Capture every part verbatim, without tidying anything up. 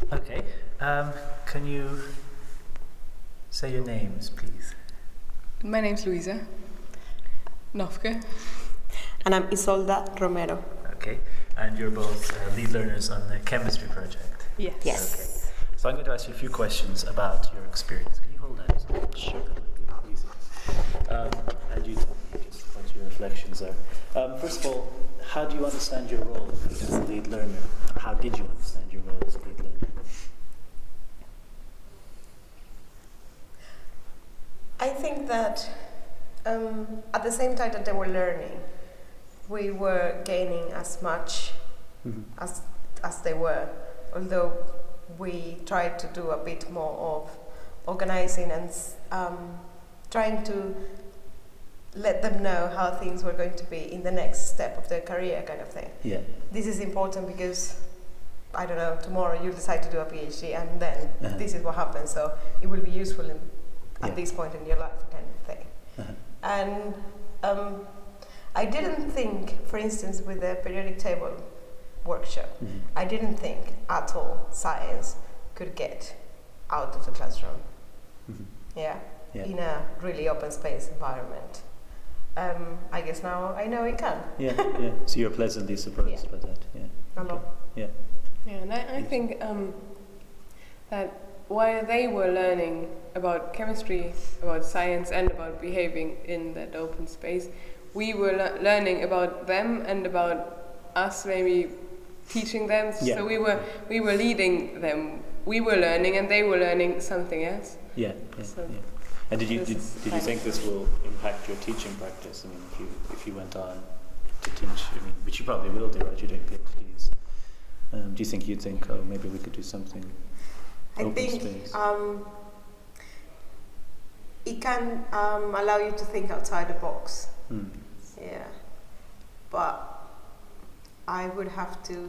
Okay. Um, can you say your names, please? My name's Luisa Nofke. And I'm Isolda Romero. Okay. And you're both uh, lead learners on the chemistry project? Yes. Yes. Okay. So I'm going to ask you a few questions about your experience. Can you hold that? Sure. That might be easy. Um, and you just what your reflections are. Um, first of all, how do you understand your role as a lead learner? Or how did you understand your role as a lead learner? I think that um, at the same time that they were learning, we were gaining as much mm-hmm. as as they were, although we tried to do a bit more of organizing and um, trying to let them know how things were going to be in the next step of their career, kind of thing. Yeah. This is important because, I don't know, tomorrow you decide to do a PhD and then uh-huh. this is what happens, so it will be useful in, at yeah. this point in your life, kind of thing. Uh-huh. And um, I didn't think, for instance, with the periodic table workshop, mm-hmm. I didn't think at all science could get out of the classroom. Mm-hmm. Yeah? yeah, in a really open space environment. Um, I guess now I know it can. Yeah, yeah. So you're pleasantly surprised yeah. by that. Yeah. A lot. Okay. Yeah. Yeah, and I, I think um, that while they were learning about chemistry, about science, and about behaving in that open space, we were le- learning about them and about us, maybe teaching them. Yeah. So we were we were leading them. We were learning, and they were learning something else. Yeah. yeah, so yeah. And did you did, did you think this will impact your teaching practice? I mean, if you if you went on to teach, I mean, which you probably will do, right? You're doing PhDs. Um, do you think you'd think, oh, maybe we could do something? I open think space? Um, it can um, allow you to think outside the box. Mm. Yeah, but I would have to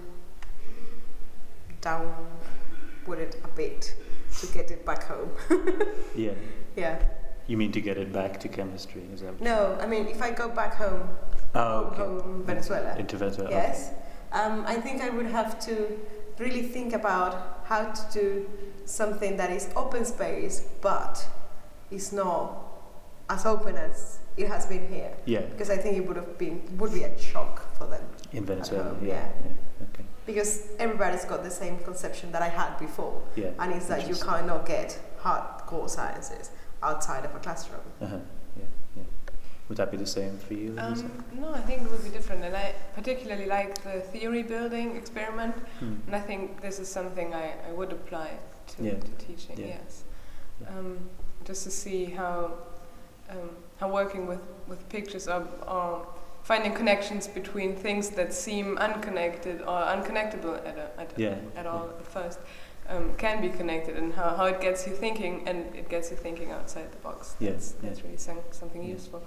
down put it a bit to get it back home. yeah. Yeah. You mean to get it back to chemistry? Is that? No, I mean if I go back home. Oh, okay. Home, Venezuela. Into Venezuela. Yes. Okay. Um, I think I would have to really think about how to do something that is open space, but is not as open as it has been here. Yeah. Because I think it would have been would be a shock for them. In Venezuela. Yeah. yeah. yeah. Okay. Because everybody's got the same conception that I had before. Yeah. And it's that you cannot get hardcore sciences outside of a classroom. Uh-huh. Yeah. Yeah. Would that be the same for you? Um, no, I think it would be different, and I particularly like the theory building experiment, hmm. and I think this is something I, I would apply to, yeah. to teaching. Yeah. Yes. Yeah. Um, just to see how um, how working with, with pictures or, or finding connections between things that seem unconnected or unconnectable at, a, at, yeah. at all yeah. at first um, can be connected, and how, how it gets you thinking, and it gets you thinking outside the box. Yeah. That's, yeah. that's really some, something yeah. useful.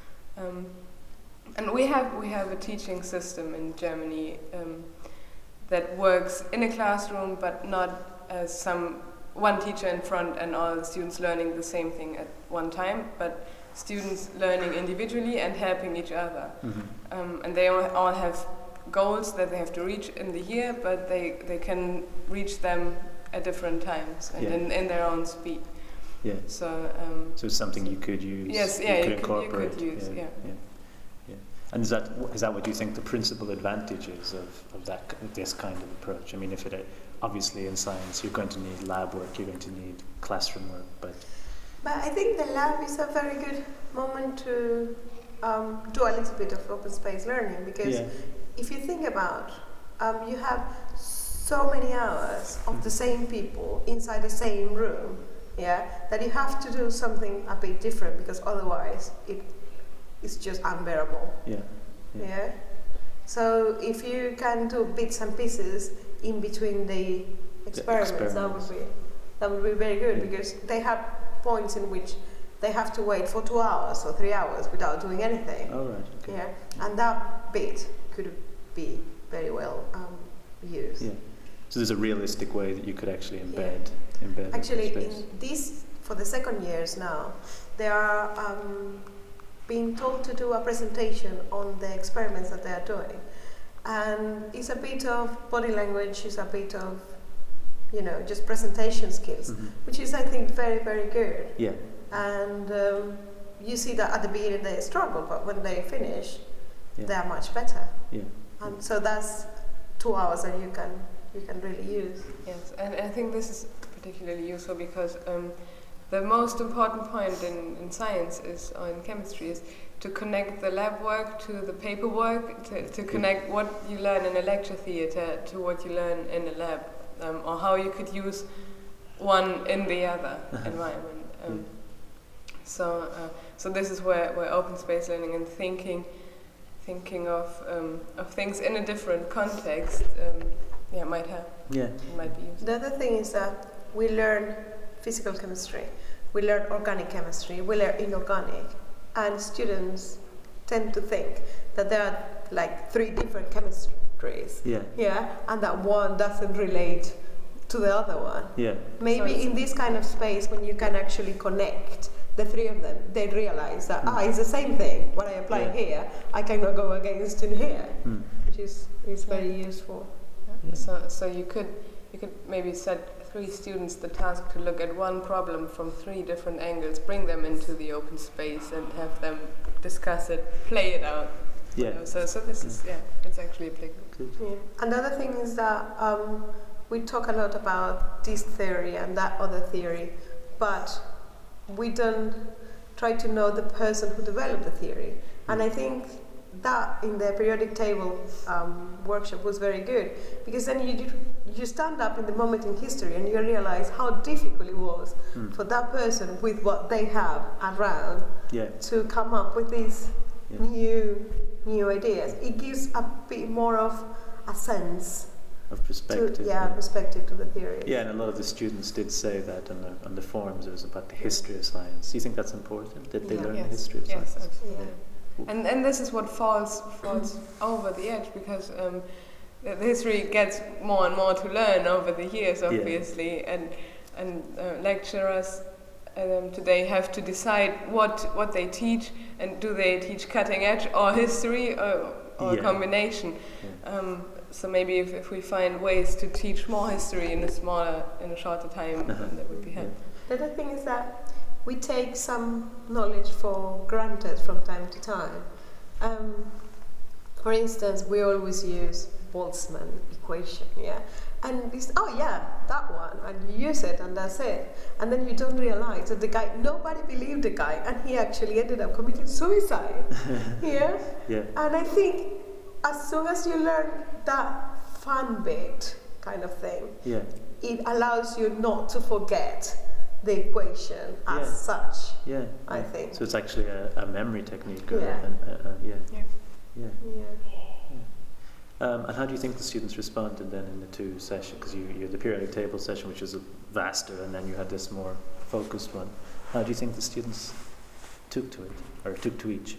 Um, and we have we have a teaching system in Germany um, that works in a classroom, but not as some one teacher in front and all the students learning the same thing at one time, but students learning individually and helping each other. Mm-hmm. Um, and they all, all have goals that they have to reach in the year, but they, they can reach them at different times and yeah. in, in their own speed. Yeah. So um, so it's something you could use. Yes. Yeah. You could you incorporate. Could, you could use. Yeah. Yeah. yeah. yeah. And is that is that what you think the principal advantages of, of that this kind of approach? I mean, if it obviously in science you're going to need lab work, you're going to need classroom work, but. But I think the lab is a very good moment to um, do a little bit of open space learning, because yeah. if you think about, um, you have so many hours of the same people inside the same room, yeah, that you have to do something a bit different, because otherwise it is just unbearable. Yeah. Yeah. yeah? So if you can do bits and pieces in between the experiments, the experiments. that would be that would be very good, yeah. because they have points in which they have to wait for two hours or three hours without doing anything. Oh, right. Okay. Yeah, and that bit could be very well um, used. Yeah. So there's a realistic way that you could actually embed yeah. embed. Actually, in this for the second years now, they are um, being told to do a presentation on the experiments that they are doing, and it's a bit of body language, it's a bit of you know, just presentation skills, Mm-hmm. which is, I think, very, very good. Yeah. And um, you see that at the beginning they struggle, but when they finish, Yeah. they are much better. Yeah. And so that's two hours that you can you can really use. Yes, and I think this is particularly useful because um, the most important point in, in science is, or in chemistry, is to connect the lab work to the paperwork, to, to connect what you learn in a lecture theatre to what you learn in a lab, um, or how you could use one in the other environment. Um, Mm. So, uh, so this is where, where open space learning and thinking, thinking of um, of things in a different context, um, yeah, might have, Yeah. might be used. The other thing is that we learn physical chemistry, we learn organic chemistry, we learn inorganic, and students tend to think that there are like three different chemistries, Yeah. yeah, and that one doesn't relate to the other one. Yeah. Maybe So in this kind of space, when you can actually connect the three of them, they realize that ah, it's the same thing. What I apply Yeah. here, I cannot go against in here, Mm. which is is very useful. Yeah. So, so you could you could maybe set three students the task to look at one problem from three different angles, bring them into the open space, and have them discuss it, play it out. Yeah. You know, so, so this is yeah, it's actually applicable. Good. Yeah. And the other thing is that um, we talk a lot about this theory and that other theory, but we don't try to know the person who developed the theory. And I think that in the periodic table um, workshop was very good, because then you you stand up in the moment in history and you realize how difficult it was Mm. for that person with what they have around Yeah. to come up with these Yeah. new new ideas. It gives a bit more of a sense Of perspective. to yeah, perspective to the theory. Yeah, and a lot of the students did say that on the on the forums. It was about the history of science. Do you think that's important that they Yeah. learn Yes. the history of Yes, science? absolutely. Yeah. And and this is what falls falls over the edge, because um, the the history gets more and more to learn over the years, Yeah. obviously, and and uh, lecturers um, today have to decide what what they teach, and do they teach cutting edge or history, or, or Yeah. a combination. Yeah. Um, so maybe if, if we find ways to teach more history in a smaller, in a shorter time, Uh-huh. then that would be Yeah. helpful. The other thing is that we take some knowledge for granted from time to time. Um, for instance, we always use Boltzmann equation, yeah, and it's oh yeah, that one, and you use it, and that's it. And then you don't realize that the guy, nobody believed the guy, and he actually ended up committing suicide. Yeah, Yeah. and I think as soon as you learn that fun bit kind of thing, Yeah. it allows you not to forget the equation as Yeah. such, Yeah. I yeah. think. So it's actually a, a memory technique. Or Yeah. An, uh, uh, yeah. Yeah. Yeah. Yeah. Um, and how do you think the students responded then in the two sessions? Because you, you had the periodic table session, which was a vaster, and then you had this more focused one. How do you think the students took to it, or took to each?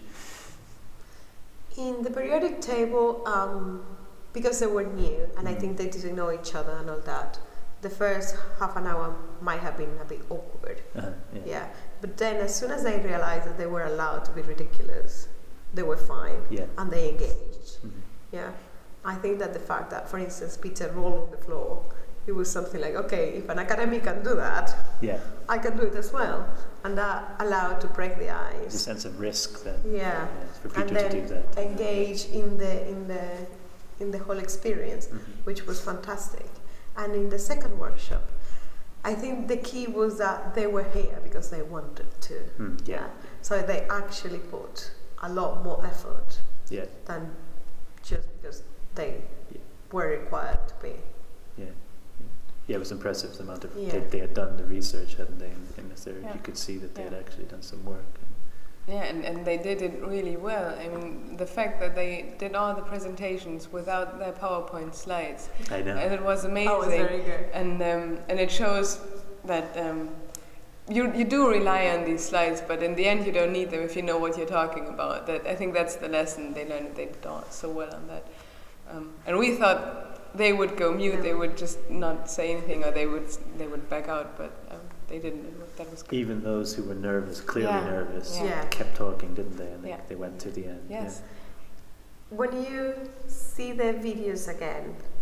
In the periodic table, um, because they were new, and I Mhm. think they didn't know each other and all that, the first half an hour might have been a bit awkward. Uh-huh. Yeah. Yeah. But then as soon as they realized that they were allowed to be ridiculous, they were fine, Yeah. and they engaged. Mhm. Yeah. I think that the fact that, for instance, Peter rolled on the floor, it was something like, okay, if an academic can do that, Yeah. I can do it as well. And that allowed to break the There's a ice. sense of risk then. Yeah. Yeah, for Peter And to then do that. engage in the in the in the whole experience, Mhm. which was fantastic. And in the second workshop, I think the key was that they were here because they wanted to. Mm, yeah. Yeah. So they actually put a lot more effort Yeah. than just because they Yeah. were required to be. Yeah. Yeah, it was impressive the amount of Yeah. they, they had done the research, hadn't they? In, in the theory, Yeah. you could see that they had Yeah. actually done some work. Yeah, and, and they did it really well. I mean, the fact that they did all the presentations without their PowerPoint slides, I know. and it was amazing. That was very good. And um, and it shows that um, you you do rely on these slides, but in the end you don't need them if you know what you're talking about. That I think that's the lesson they learned. They did all so well on that. Um, and we thought they would go mute, they would just not say anything, or they would they would back out, but um, they didn't. That was good. Even those who were nervous, clearly Yeah. nervous, Yeah. Yeah. kept talking, didn't they? And they, Yeah. they went to the end. Yes. When you see the videos again,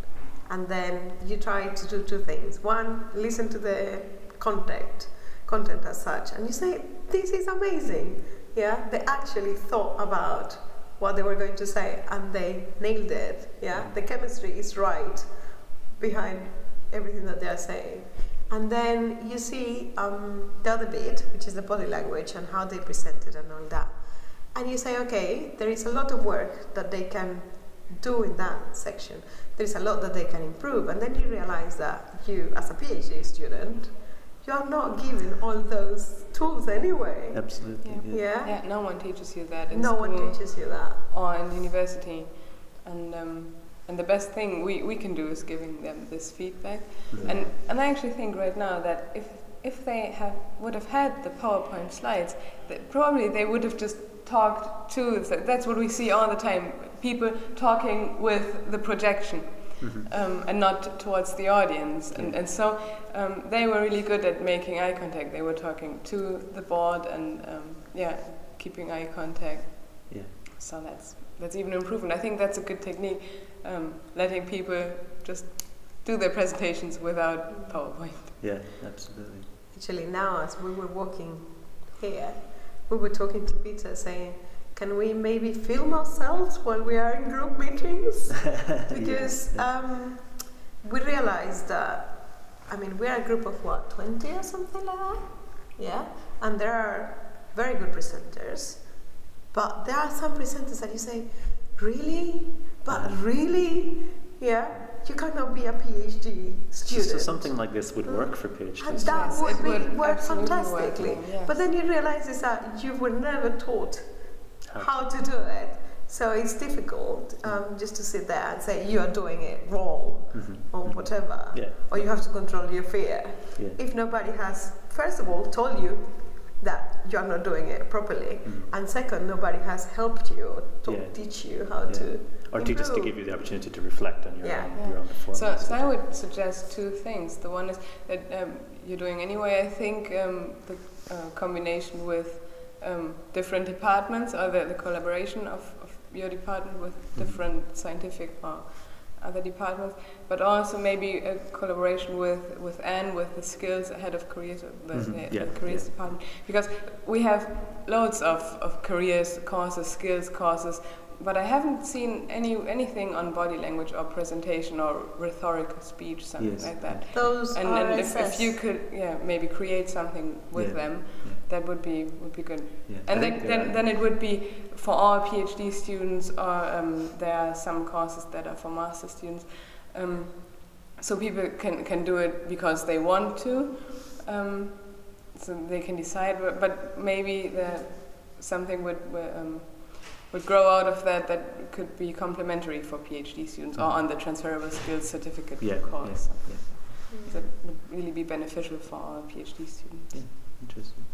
and then you try to do two things. One, listen to the content, content as such, and you say, this is amazing. Yeah, they actually thought about what they were going to say, and they nailed it. Yeah, the chemistry is right behind everything that they are saying. And then you see um, the other bit, which is the body language and how they present it and all that. And you say, okay, there is a lot of work that they can do in that section. There is a lot that they can improve. And then you realize that you, as a PhD student, you are not given all those tools anyway. Absolutely. Yeah. Yeah. Yeah, no one teaches you that in No school one teaches you that. or in university. And um, and the best thing we, we can do is giving them this feedback. Mhm. And and I actually think right now that if if they have would have had the PowerPoint slides, that probably they would have just talked to. That's what we see all the time: people talking with the projection. Mhm. Um, and not towards the audience. And, Yeah. and so um, they were really good at making eye contact. They were talking to the board and um, yeah, keeping eye contact. Yeah. So that's that's even improvement. I think that's a good technique, um, letting people just do their presentations without PowerPoint. Yeah, absolutely. Actually, now as we were walking here, we were talking to Peter saying, can we maybe film ourselves while we are in group meetings? Because yeah, yeah. Um, we realized that, I mean, we're a group of what, twenty or something like that? Yeah? And there are very good presenters, but there are some presenters that you say, really? But really? Yeah? You cannot be a PhD student. So something like this would work for PhDs. And that Yes, would it be, would work absolutely fantastically. work, yes. But then you realize is that you were never taught How how to do it. So it's difficult um, just to sit there and say you are doing it wrong Mhm. or whatever. Yeah. Or you have to control your fear. Yeah. If nobody has, first of all, told you that you are not doing it properly, Mm. and second, nobody has helped you or to Yeah. teach you how Yeah. to Or to just to improve. give you the opportunity to reflect on your Yeah. own, Yeah. your own performance. So, so I would suggest two things. The one is that um, you're doing anyway. I think um, the uh, combination with um, different departments, or the, the collaboration of, of your department with different scientific or other departments, but also maybe a collaboration with, with Anne, with the skills head of careers, the, Mhm. the, Yeah, the careers yeah. department, because we have loads of, of careers courses, skills courses, but I haven't seen any anything on body language or presentation or rhetoric speech, something Yes. like that. those And, are and if, if assessed. you could, yeah, maybe create something with Yeah. them, Yeah. that would be would be good. Yeah. And I then, think, then, uh, then it would be for all PhD students, or um, there are some courses that are for master students. Um, so people can, can do it because they want to, um, so they can decide. But, but maybe the, something would would, um, would grow out of that that could be complementary for PhD students, or on the transferable skills certificate Yeah, course. yeah, yeah. That would really be beneficial for our PhD students. Yeah. Interesting.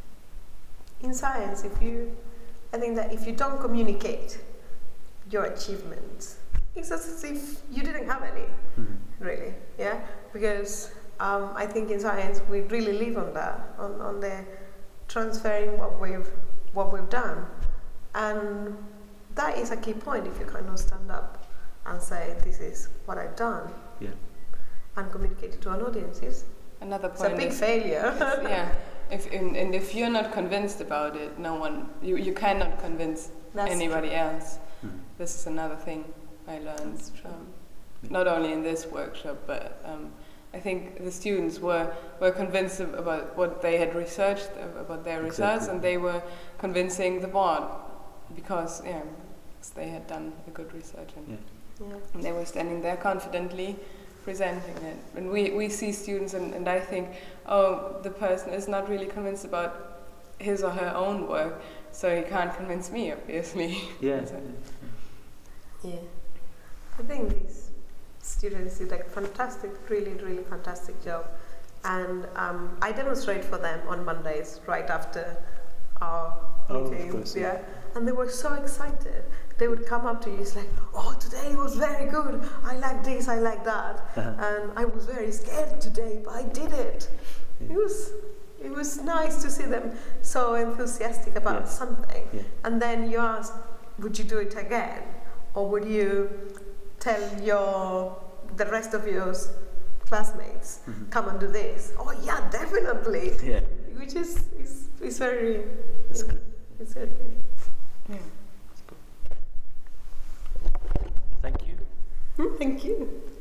In science, if you, I think that if you don't communicate your achievements, it's as if you didn't have any, Mhm. really, yeah? Because um, I think in science we really live on that, on, on the transferring what we've, what we've done. And that is a key point if you kind of stand up and say, this is what I've done, Yeah. and communicate it to an audience. It's, Another it's point a big is, failure. is- yeah. If and, and if you're not convinced about it, no one you, you cannot convince That's anybody true. else. Mhm. This is another thing I learned. That's true. Um, not only in this workshop, but um, I think the students were, were convinced ab- about what they had researched, ab- about their results, Exactly. and they were convincing the board because yeah, 'cause they had done a good research, and, Yeah. Yeah. and they were standing there confidently presenting it. And we, we see students, and, and I think, oh, the person is not really convinced about his or her own work, so he can't convince me, obviously. Yeah. So- Yeah, I think these students did like fantastic, really, really fantastic job, and um, I demonstrate for them on Mondays right after our Oh, of meetings. course, yeah. yeah, and they were so excited. They would come up to you, it's like, "Oh, today was very good. I like this, I like that," Uh-huh. and I was very scared today, but I did it. Yeah. It was, it was nice to see them so enthusiastic about Yeah. something. Yeah. And then you ask, would you do it again? Or would you tell your the rest of your s- classmates Mhm. come and do this. Oh yeah, definitely. Yeah, Which is is, is very that's good. it's very good. Yeah. That's good. Thank you. Hmm, thank you.